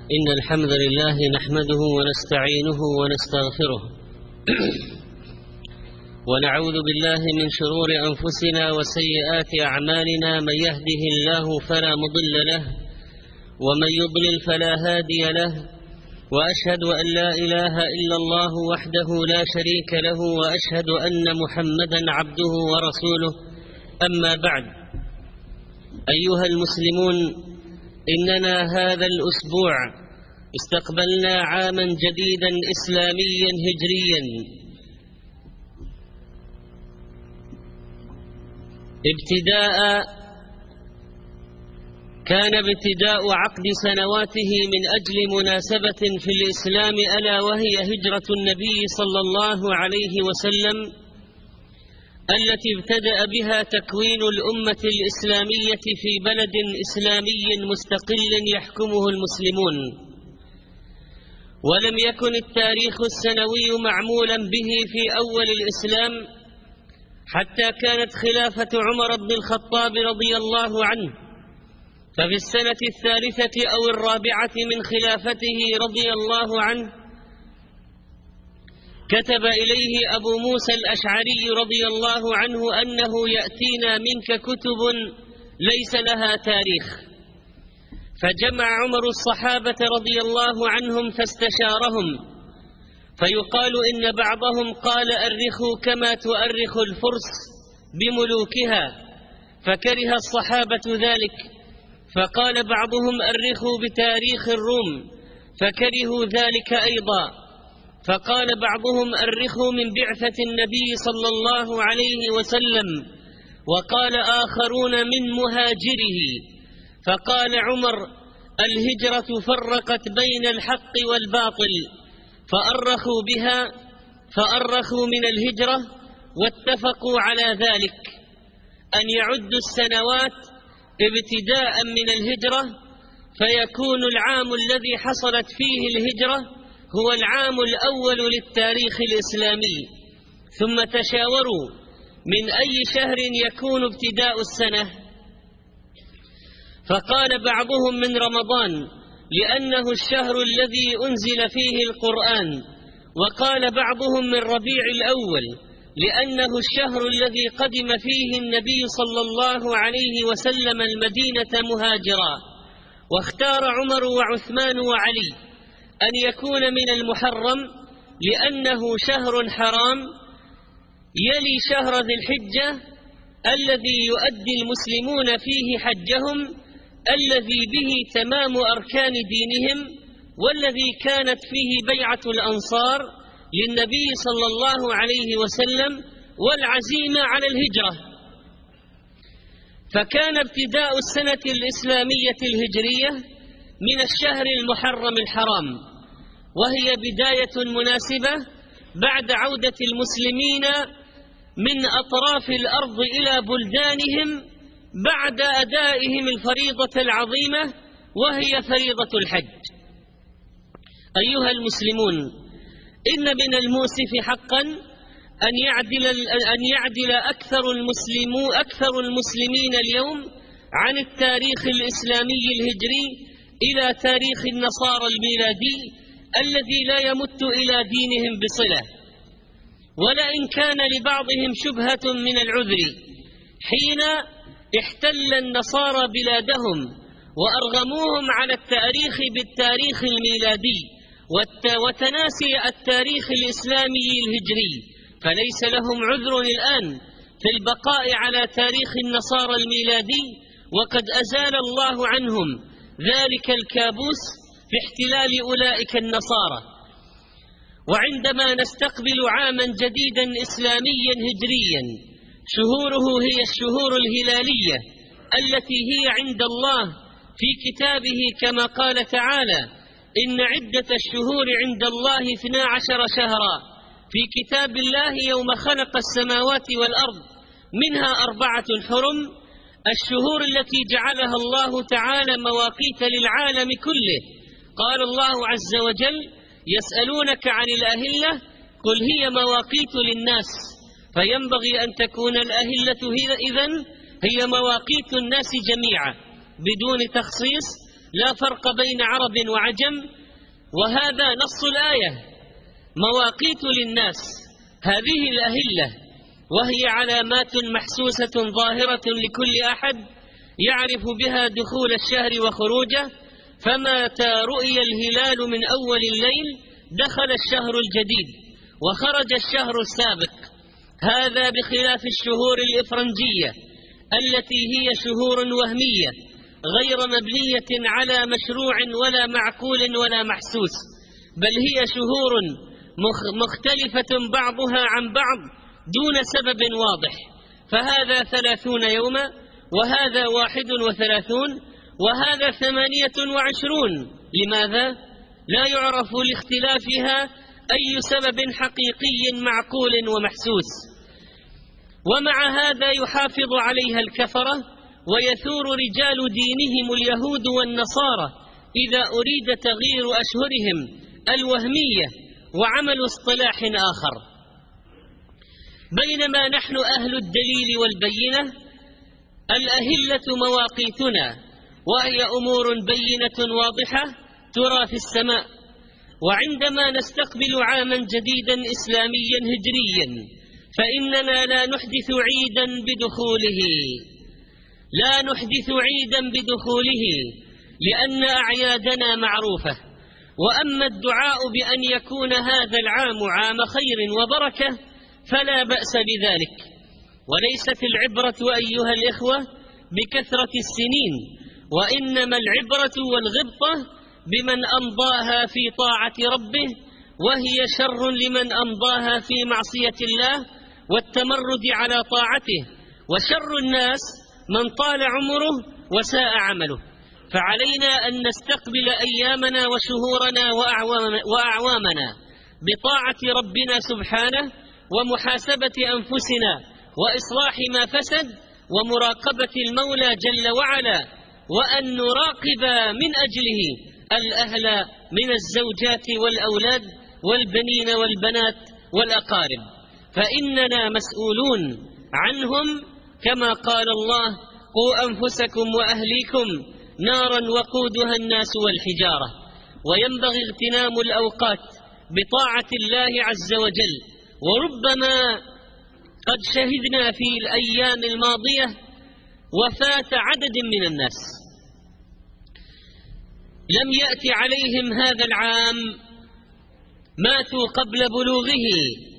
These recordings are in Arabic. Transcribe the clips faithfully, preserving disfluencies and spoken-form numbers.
إن الحمد لله نحمده ونستعينه ونستغفره ونعوذ بالله من شرور أنفسنا وسيئات أعمالنا. من يهده الله فلا مضل له ومن يضلل فلا هادي له، وأشهد أن لا إله إلا الله وحده لا شريك له، وأشهد أن محمدا عبده ورسوله. أما بعد، أيها المسلمون، إننا هذا الأسبوع استقبلنا عاما جديدا إسلاميا هجريا، ابتداء كان ابتداء عقد سنواته من أجل مناسبة في الإسلام، ألا وهي هجرة النبي صلى الله عليه وسلم التي ابتدأ بها تكوين الأمة الإسلامية في بلد إسلامي مستقل يحكمه المسلمون. ولم يكن التاريخ السنوي معمولا به في أول الإسلام حتى كانت خلافة عمر بن الخطاب رضي الله عنه، ففي السنة الثالثة أو الرابعة من خلافته رضي الله عنه كتب إليه أبو موسى الأشعري رضي الله عنه أنه يأتينا منك كتب ليس لها تاريخ. فجمع عمر الصحابة رضي الله عنهم فاستشارهم، فيقال إن بعضهم قال أرخوا كما تؤرخ الفرس بملوكها، فكره الصحابة ذلك. فقال بعضهم أرخوا بتاريخ الروم، فكرهوا ذلك أيضا. فقال بعضهم أرخوا من بعثة النبي صلى الله عليه وسلم، وقال آخرون من مهاجره. فقال عمر الهجرة فرقت بين الحق والباطل، فأرخوا بها فأرخوا من الهجرة، واتفقوا على ذلك أن يعدوا السنوات ابتداء من الهجرة، فيكون العام الذي حصلت فيه الهجرة هو العام الأول للتاريخ الإسلامي. ثم تشاوروا من أي شهر يكون ابتداء السنة، فقال بعضهم من رمضان لأنه الشهر الذي أنزل فيه القرآن، وقال بعضهم من ربيع الأول لأنه الشهر الذي قدم فيه النبي صلى الله عليه وسلم المدينة مهاجرا. واختار عمر وعثمان وعلي أن يكون من المحرم لأنه شهر حرام يلي شهر ذي الحجة الذي يؤدي المسلمون فيه حجهم، الذي به تمام أركان دينهم، والذي كانت فيه بيعة الأنصار للنبي صلى الله عليه وسلم والعزيمة على الهجرة. فكان ابتداء السنة الإسلامية الهجرية من الشهر المحرم الحرام، وهي بداية مناسبة بعد عودة المسلمين من أطراف الأرض إلى بلدانهم بعد أدائهم الفريضة العظيمة وهي فريضة الحج. أيها المسلمون، إن من المؤسف حقا أن يعدل أن يعدل أكثر المسلمو أكثر المسلمين اليوم عن التاريخ الإسلامي الهجري إلى تاريخ النصارى الميلادي الذي لا يمت إلى دينهم بصلة. ولئن كان لبعضهم شبهة من العذر حين احتل النصارى بلادهم وأرغموهم على التاريخ بالتاريخ الميلادي وتناسي التاريخ الإسلامي الهجري، فليس لهم عذر الآن في البقاء على تاريخ النصارى الميلادي، وقد أزال الله عنهم ذلك الكابوس في احتلال أولئك النصارى. وعندما نستقبل عاما جديدا إسلاميا هجريا شهوره هي الشهور الهلالية التي هي عند الله في كتابه كما قال تعالى إن عدة الشهور عند الله اثنا عشر شهرا في كتاب الله يوم خلق السماوات والأرض منها أربعة حرم، الشهور التي جعلها الله تعالى مواقيت للعالم كله. قال الله عز وجل يسألونك عن الأهلة قل هي مواقيت للناس، فينبغي أن تكون الأهلة إذن هي مواقيت الناس جميعا بدون تخصيص، لا فرق بين عرب وعجم، وهذا نص الآية: مواقيت للناس. هذه الأهلة وهي علامات محسوسة ظاهرة لكل أحد يعرف بها دخول الشهر وخروجه، فمتى رؤي الهلال من أول الليل دخل الشهر الجديد وخرج الشهر السابق. هذا بخلاف الشهور الإفرنجية التي هي شهور وهمية غير مبنية على مشروع ولا معقول ولا محسوس، بل هي شهور مختلفة بعضها عن بعض دون سبب واضح، فهذا ثلاثون يوما، وهذا واحد وثلاثون، وهذا ثمانية وعشرون. لماذا؟ لا يعرف لاختلافها أي سبب حقيقي معقول ومحسوس. ومع هذا يحافظ عليها الكفرة ويثور رجال دينهم اليهود والنصارى إذا أريد تغيير أشهرهم الوهمية وعمل اصطلاح آخر، بينما نحن أهل الدليل والبينة الأهلة مواقيتنا، وهي أمور بينة واضحة ترى في السماء. وعندما نستقبل عاما جديدا إسلاميا هجريا فإننا لا نحدث عيدا بدخوله لا نحدث عيدا بدخوله لأن أعيادنا معروفة. وأما الدعاء بأن يكون هذا العام عام خير وبركة فلا بأس بذلك. وليست العبرة أيها الإخوة بكثرة السنين، وإنما العبرة والغبطة بمن أمضاها في طاعة ربه، وهي شر لمن أمضاها في معصية الله والتمرد على طاعته. وشر الناس من طال عمره وساء عمله. فعلينا أن نستقبل أيامنا وشهورنا وأعوامنا بطاعة ربنا سبحانه، ومحاسبة أنفسنا، وإصلاح ما فسد، ومراقبة المولى جل وعلا، وأن نراقب من أجله الأهل من الزوجات والأولاد والبنين والبنات والأقارب، فإننا مسؤولون عنهم، كما قال الله: قوا أنفسكم وأهليكم نارا وقودها الناس والحجارة. وينبغي اغتنام الأوقات بطاعة الله عز وجل. وربما قد شهدنا في الأيام الماضية وفاة عدد من الناس لم يأتي عليهم هذا العام، ماتوا قبل بلوغه.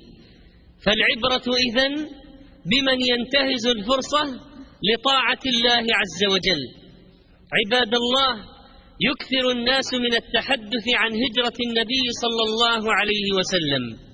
فالعبرة إذن بمن ينتهز الفرصة لطاعة الله عز وجل. عباد الله، يكثر الناس من التحدث عن هجرة النبي صلى الله عليه وسلم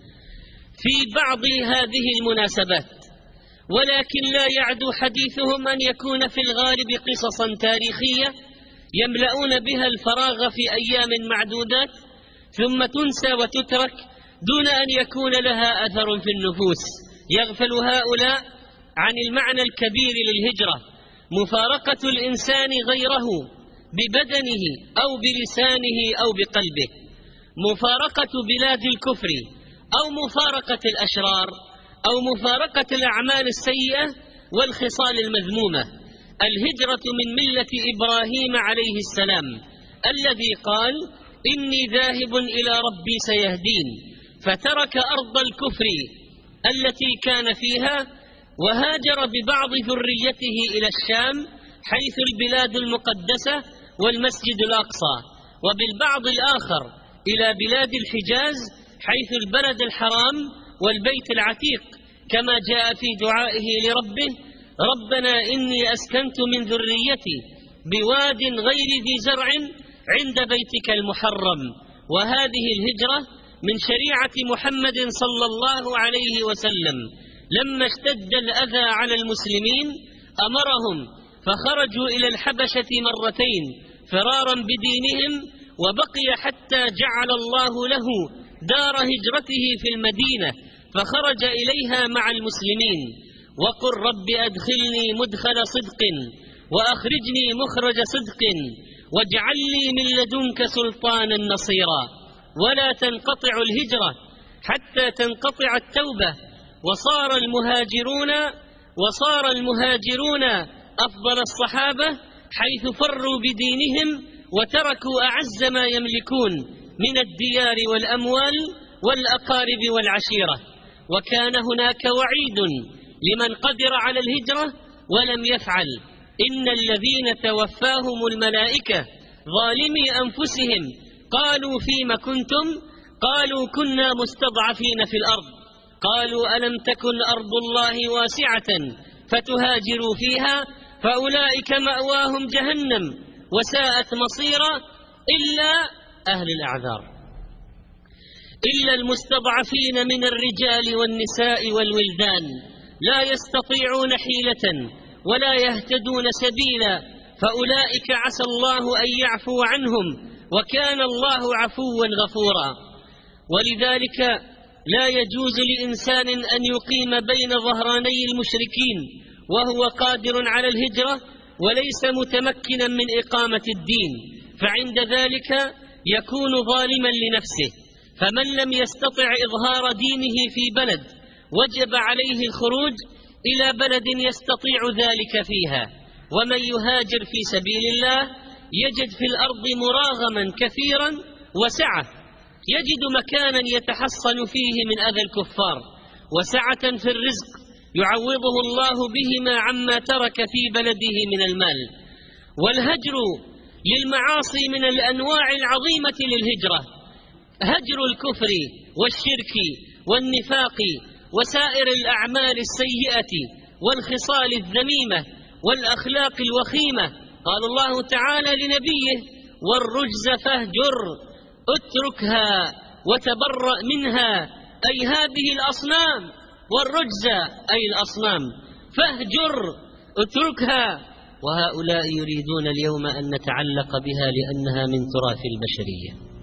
في بعض هذه المناسبات، ولكن لا يعدو حديثهم أن يكون في الغالب قصصا تاريخية يملؤون بها الفراغ في أيام معدودات، ثم تنسى وتترك دون أن يكون لها أثر في النفوس. يغفل هؤلاء عن المعنى الكبير للهجرة: مفارقة الإنسان غيره ببدنه أو بلسانه أو بقلبه، مفارقة بلاد الكفر أو مفارقة الأشرار أو مفارقة الأعمال السيئة والخصال المذمومة. الهجرة من ملة إبراهيم عليه السلام الذي قال: إني ذاهب إلى ربي سيهدين، فترك أرض الكفر التي كان فيها وهاجر ببعض ذريته إلى الشام حيث البلاد المقدسة والمسجد الأقصى، وبالبعض الآخر إلى بلاد الحجاز حيث البلد الحرام والبيت العتيق، كما جاء في دعائه لربه: ربنا إني أسكنت من ذريتي بواد غير ذي زرع عند بيتك المحرم. وهذه الهجرة من شريعة محمد صلى الله عليه وسلم. لما اشتد الأذى على المسلمين أمرهم فخرجوا إلى الحبشة مرتين فرارا بدينهم، وبقي حتى جعل الله له دار هجرته في المدينة فخرج إليها مع المسلمين. وقل رب أدخلني مدخل صدق وأخرجني مخرج صدق واجعل لي من لدنك سلطانا نصيرا. ولا تنقطع الهجرة حتى تنقطع التوبة. وصار المهاجرون وصار المهاجرون أفضل الصحابة حيث فروا بدينهم وتركوا أعز ما يملكون من الديار والأموال والأقارب والعشيرة. وكان هناك وعيد لمن قدر على الهجرة ولم يفعل: إن الذين توفاهم الملائكة ظالمي أنفسهم قالوا فيم كنتم؟ قالوا كنا مستضعفين في الأرض. قالوا ألم تكن أرض الله واسعة فتهاجروا فيها؟ فأولئك مأواهم جهنم وساءت مصيرا إلا أهل الأعذار، إلا المستضعفين من الرجال والنساء والولدان لا يستطيعون حيلة ولا يهتدون سبيلا، فأولئك عسى الله أن يعفو عنهم وكان الله عفوا غفورا. ولذلك لا يجوز لإنسان أن يقيم بين ظهراني المشركين وهو قادر على الهجرة وليس متمكنا من إقامة الدين، فعند ذلك يكون ظالما لنفسه. فمن لم يستطع إظهار دينه في بلد وجب عليه الخروج إلى بلد يستطيع ذلك فيها. ومن يهاجر في سبيل الله يجد في الأرض مراغما كثيرا وسعة، يجد مكانا يتحصن فيه من أذى الكفار، وسعة في الرزق يعوضه الله بهما عما ترك في بلده من المال. والهجر للمعاصي من الأنواع العظيمة للهجرة: هجر الكفر والشرك والنفاق وسائر الأعمال السيئة والخصال الذميمة والأخلاق الوخيمة. قال الله تعالى لنبيه: والرجز فاهجر، اتركها وتبرأ منها، أي هذه الأصنام، والرجز أي الأصنام، فاهجر اتركها. وهؤلاء يريدون اليوم أن نتعلق بها لأنها من تراث البشرية.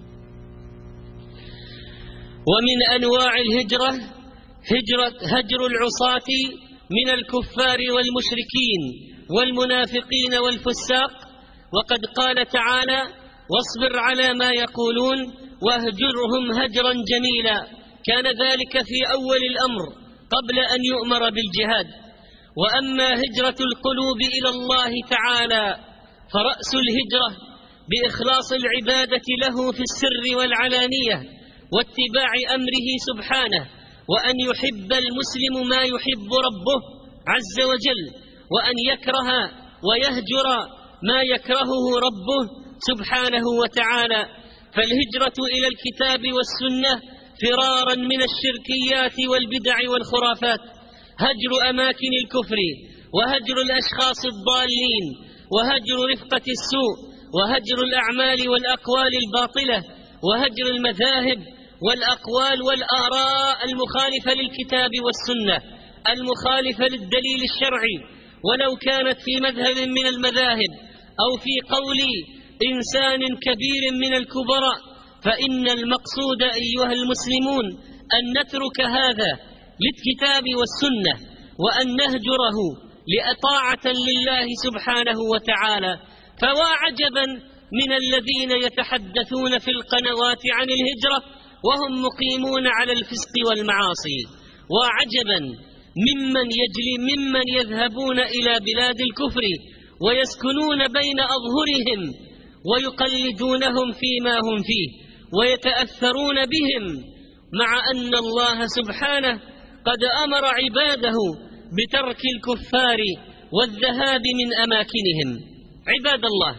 ومن أنواع الهجرة هجرة هجر العصاة من الكفار والمشركين والمنافقين والفساق. وقد قال تعالى: واصبر على ما يقولون واهجرهم هجرا جميلا. كان ذلك في أول الأمر قبل أن يؤمر بالجهاد. وأما هجرة القلوب إلى الله تعالى فرأس الهجرة بإخلاص العبادة له في السر والعلانية واتباع أمره سبحانه، وأن يحب المسلم ما يحب ربه عز وجل، وأن يكره ويهجر ما يكرهه ربه سبحانه وتعالى. فالهجرة إلى الكتاب والسنة فرارا من الشركيات والبدع والخرافات، هجر أماكن الكفر، وهجر الأشخاص الضالين، وهجر رفقة السوء، وهجر الأعمال والأقوال الباطلة، وهجر المذاهب والأقوال والآراء المخالفة للكتاب والسنة، المخالفة للدليل الشرعي، ولو كانت في مذهب من المذاهب أو في قول إنسان كبير من الكبراء. فإن المقصود أيها المسلمون أن نترك هذا للكتاب والسنة، وأن نهجره لأطاعة لله سبحانه وتعالى. فوا عجبا من الذين يتحدثون في القنوات عن الهجرة وهم مقيمون على الفسق والمعاصي، وعجبا ممن يجري ممن يذهبون إلى بلاد الكفر ويسكنون بين أظهرهم ويقلدونهم فيما هم فيه ويتأثرون بهم، مع أن الله سبحانه قد أمر عباده بترك الكفار والذهاب من أماكنهم. عباد الله،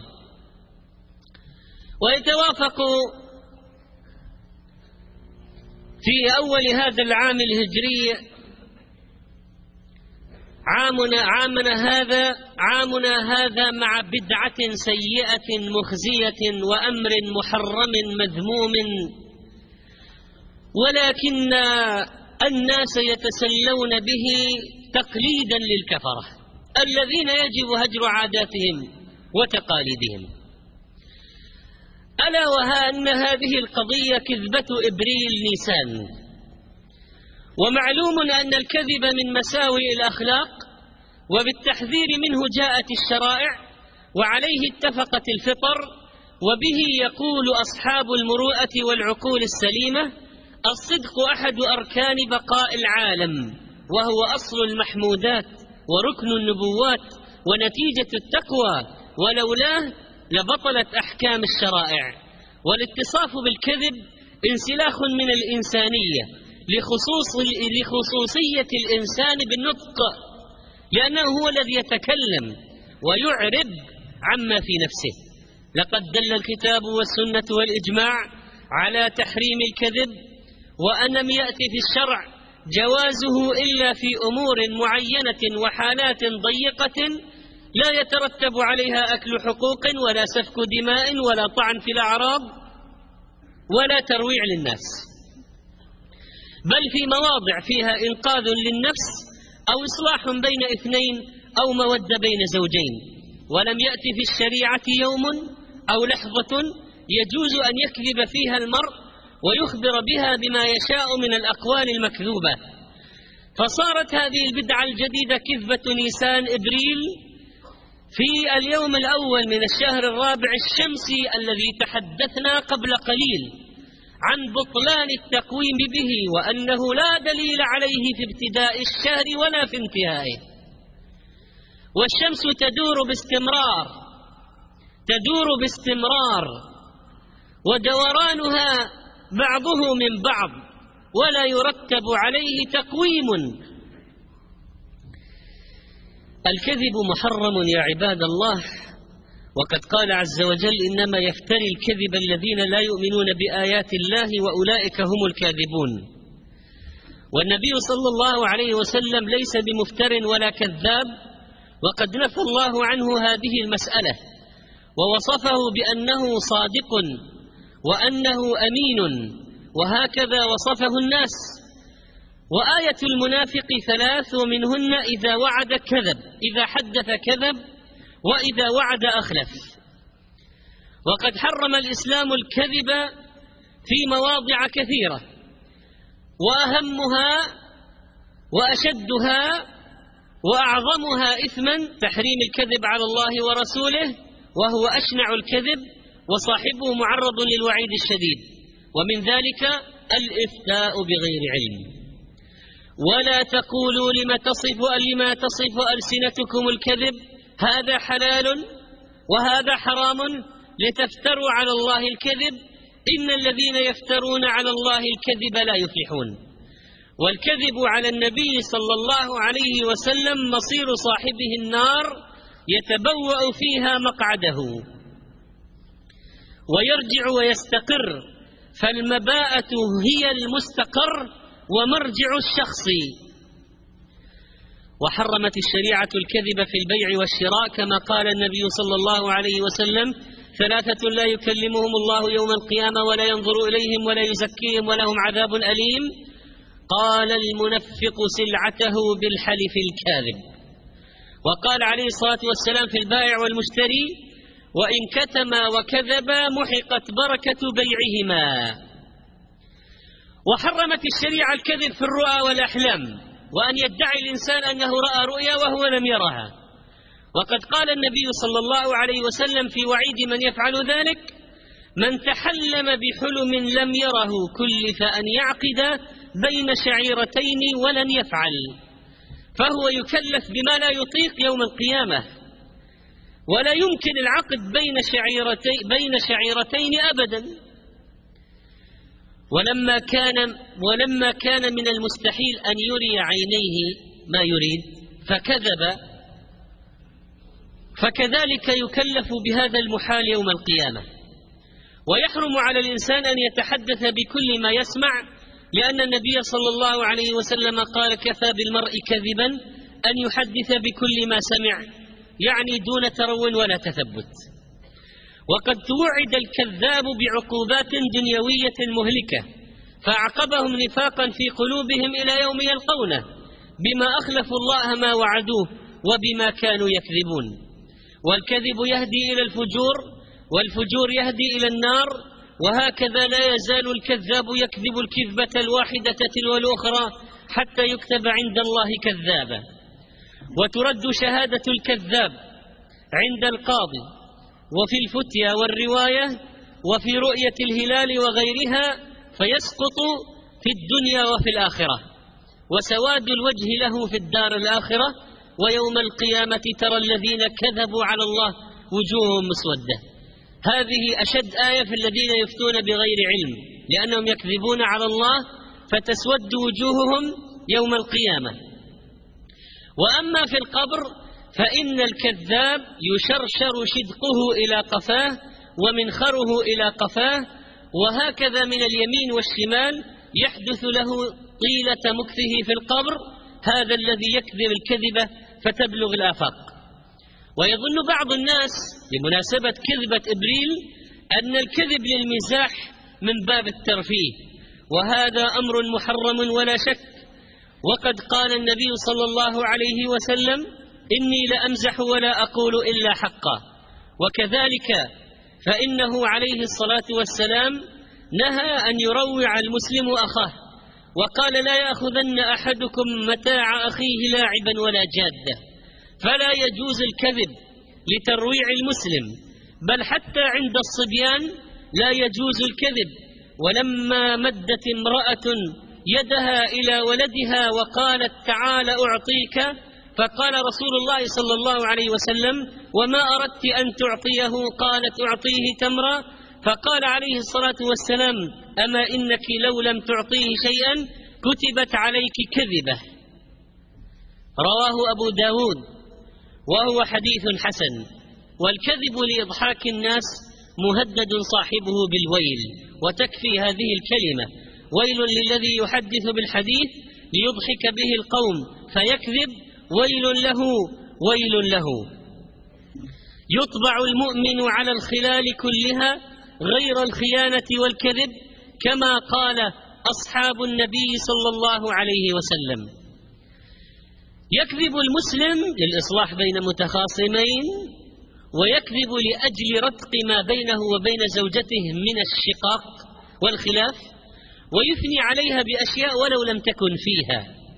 ويتوافق في أول هذا العام الهجري عامنا عامنا هذا عامنا هذا مع بدعة سيئة مخزية وأمر محرم مذموم، ولكن الناس يتسلون به تقليدا للكفرة الذين يجب هجر عاداتهم وتقاليدهم. ألا وها أن هذه القضية كذبة إبريل نيسان. ومعلوم أن الكذب من مساوئ الأخلاق، وبالتحذير منه جاءت الشرائع، وعليه اتفقت الفطر، وبه يقول أصحاب المروءة والعقول السليمة: الصدق أحد أركان بقاء العالم، وهو أصل المحمودات وركن النبوات ونتيجة التقوى، ولولاه لبطلت أحكام الشرائع. والاتصاف بالكذب انسلاخ من الإنسانية لخصوص لخصوصية الإنسان بالنطق، لأنه هو الذي يتكلم ويعرب عما في نفسه. لقد دل الكتاب والسنة والإجماع على تحريم الكذب، وأن لم يأتي في الشرع جوازه إلا في أمور معينة وحالات ضيقة لا يترتب عليها أكل حقوق ولا سفك دماء ولا طعن في الأعراض ولا ترويع للناس، بل في مواضع فيها إنقاذ للنفس أو إصلاح بين اثنين أو مودة بين زوجين. ولم يأتي في الشريعة يوم أو لحظة يجوز أن يكذب فيها المرء ويخبر بها بما يشاء من الأقوال المكذوبة. فصارت هذه البدعة الجديدة كذبة نيسان إبريل في اليوم الأول من الشهر الرابع الشمسي الذي تحدثنا قبل قليل عن بطلان التقويم به، وأنه لا دليل عليه في ابتداء الشهر ولا في انتهائه. والشمس تدور باستمرار تدور باستمرار ودورانها بعضه من بعض ولا يرتب عليه تقويم. الكذب محرم يا عباد الله، وقد قال عز وجل: إنما يفتري الكذب الذين لا يؤمنون بآيات الله وأولئك هم الكاذبون. والنبي صلى الله عليه وسلم ليس بمفتر ولا كذاب، وقد نفى الله عنه هذه المسألة ووصفه بأنه صادق وأنه أمين، وهكذا وصفه الناس. وآية المنافق ثلاث، ومنهن إذا وعد كذب، إذا حدث كذب، وإذا وعد أخلف. وقد حرم الإسلام الكذب في مواضع كثيرة، وأهمها وأشدها وأعظمها إثما تحريم الكذب على الله ورسوله، وهو أشنع الكذب وصاحبه معرض للوعيد الشديد. ومن ذلك الإفتاء بغير علم. ولا تقولوا لما تصف لما تصف ألسنتكم الكذب هذا حلال وهذا حرام لتفتروا على الله الكذب، إن الذين يفترون على الله الكذب لا يفلحون. والكذب على النبي صلى الله عليه وسلم مصير صاحبه النار، يتبوأ فيها مقعده ويرجع ويستقر، فالمباءة هي المستقر ومرجع الشخص. وحرمت الشريعة الكذب في البيع والشراء، كما قال النبي صلى الله عليه وسلم: ثلاثة لا يكلمهم الله يوم القيامة ولا ينظر إليهم ولا يزكيهم ولهم عذاب أليم. قال: المنفق سلعته بالحلف الكاذب. وقال عليه الصلاة والسلام في البائع والمشتري: وإن كتما وكذبا محقت بركة بيعهما. وحرمت الشريعة الكذب في الرؤى والأحلام، وأن يدعي الإنسان أنه رأى رؤيا وهو لم يرها. وقد قال النبي صلى الله عليه وسلم في وعيد من يفعل ذلك: من تحلم بحلم لم يره كلف أن يعقد بين شعيرتين ولن يفعل، فهو يكلف بما لا يطيق يوم القيامة، ولا يمكن العقد بين شعيرتين, بين شعيرتين أبدا. ولما كان, ولما كان من المستحيل أن يري عينيه ما يريد فكذب، فكذلك يكلف بهذا المحال يوم القيامة. ويحرم على الإنسان أن يتحدث بكل ما يسمع، لأن النبي صلى الله عليه وسلم قال: كفى بالمرء كذبا أن يحدث بكل ما سمع، يعني دون ترو ولا تثبت. وقد توعد الكذاب بعقوبات دنيوية مهلكة، فأعقبهم نفاقا في قلوبهم إلى يوم يلقونه، بما أخلفوا الله ما وعدوه وبما كانوا يكذبون. والكذب يهدي إلى الفجور، والفجور يهدي إلى النار، وهكذا لا يزال الكذاب يكذب الكذبة الواحدة تلو الأخرى حتى يكتب عند الله كذابا. وترد شهادة الكذاب عند القاضي، وفي الفتيا والرواية، وفي رؤية الهلال وغيرها، فيسقط في الدنيا وفي الآخرة، وسواد الوجه له في الدار الآخرة. ويوم القيامة ترى الذين كذبوا على الله وجوههم مسودة. هذه أشد آية في الذين يفتون بغير علم، لأنهم يكذبون على الله فتسود وجوههم يوم القيامة. وأما في القبر فإن الكذاب يشرشر شدقه إلى قفاه ومنخره إلى قفاه، وهكذا من اليمين والشمال يحدث له طيلة مكثه في القبر هذا الذي يكذب الكذبة فتبلغ الآفاق. ويظن بعض الناس بمناسبة كذبة إبريل أن الكذب للمزاح من باب الترفيه، وهذا أمر محرم ولا شك. وقد قال النبي صلى الله عليه وسلم: إني لأمزح ولا أقول إلا حقا. وكذلك فإنه عليه الصلاة والسلام نهى أن يروع المسلم أخاه، وقال: لا يأخذن أحدكم متاع أخيه لاعبا ولا جادة. فلا يجوز الكذب لترويع المسلم، بل حتى عند الصبيان لا يجوز الكذب. ولما مدت امرأة يدها إلى ولدها وقالت: تعال أعطيك، فقال رسول الله صلى الله عليه وسلم: وما أردت أن تعطيه؟ قالت: أعطيه تمرا. فقال عليه الصلاة والسلام: أما إنك لو لم تعطيه شيئا كتبت عليك كذبة. رواه أبو داود وهو حديث حسن. والكذب لإضحاك الناس مهدد صاحبه بالويل، وتكفي هذه الكلمة: ويل للذي يحدث بالحديث ليضحك به القوم فيكذب، ويل له ويل له. يطبع المؤمن على الخلال كلها غير الخيانة والكذب، كما قال أصحاب النبي صلى الله عليه وسلم. يكذب المسلم للإصلاح بين متخاصمين، ويكذب لأجل رتق ما بينه وبين زوجته من الشقاق والخلاف، ويثني عليها بأشياء ولو لم تكن فيها،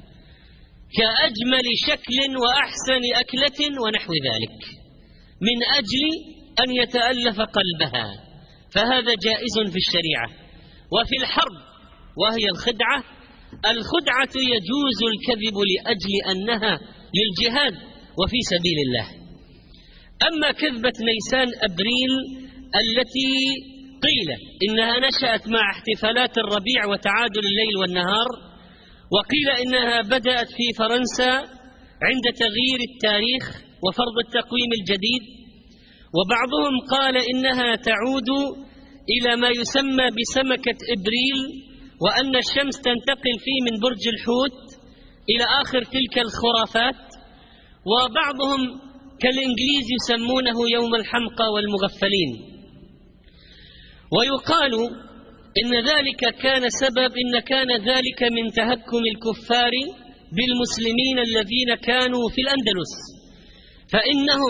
كأجمل شكل وأحسن أكلة ونحو ذلك، من أجل أن يتألف قلبها، فهذا جائز في الشريعة. وفي الحرب وهي الخدعة، الخدعة يجوز الكذب لأجل أنها للجهاد وفي سبيل الله. أما كذبة نيسان أبريل التي قيل إنها نشأت مع احتفالات الربيع وتعادل الليل والنهار، وقيل إنها بدأت في فرنسا عند تغيير التاريخ وفرض التقويم الجديد، وبعضهم قال إنها تعود إلى ما يسمى بسمكة إبريل، وأن الشمس تنتقل فيه من برج الحوت إلى آخر تلك الخرافات. وبعضهم كالإنجليز يسمونه يوم الحمقى والمغفلين. ويقال إن ذلك كان سبب إن كان ذلك من تهكم الكفار بالمسلمين الذين كانوا في الأندلس، فإنهم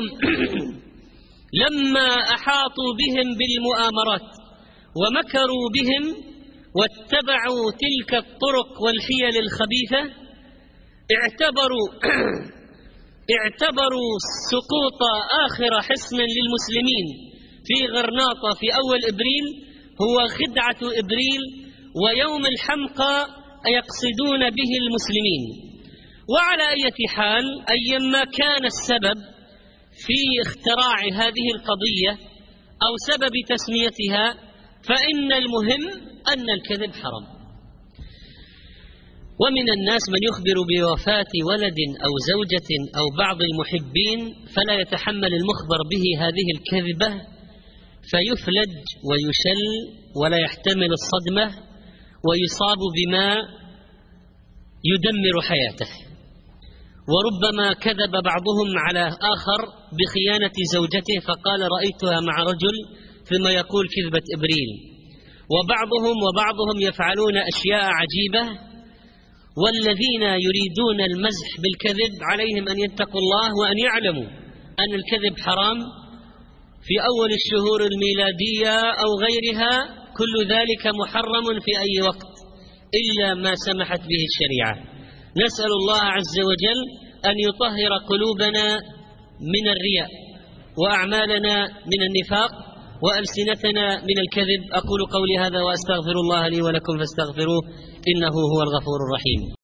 لما أحاطوا بهم بالمؤامرات ومكروا بهم واتبعوا تلك الطرق والحيل الخبيثة، اعتبروا اعتبروا سقوط آخر حصن للمسلمين في غرناطة في أول إبريل هو خدعة إبريل، ويوم الحمقى يقصدون به المسلمين. وعلى أي حال، أيما كان السبب في اختراع هذه القضية أو سبب تسميتها، فإن المهم أن الكذب حرام. ومن الناس من يخبر بوفاة ولد أو زوجة أو بعض المحبين فلا يتحمل المخبر به هذه الكذبة، فيفلج ويشل ولا يحتمل الصدمة ويصاب بما يدمر حياته. وربما كذب بعضهم على آخر بخيانة زوجته فقال: رأيتها مع رجل، ثم يقول كذبة إبريل. وبعضهم وبعضهم يفعلون أشياء عجيبة. والذين يريدون المزح بالكذب عليهم أن يتقوا الله وأن يعلموا أن الكذب حرام في أول الشهور الميلادية أو غيرها، كل ذلك محرم في أي وقت إلا ما سمحت به الشريعة. نسأل الله عز وجل أن يطهر قلوبنا من الرياء، وأعمالنا من النفاق، وألسنتنا من الكذب. أقول قولي هذا وأستغفر الله لي ولكم فاستغفروه إنه هو الغفور الرحيم.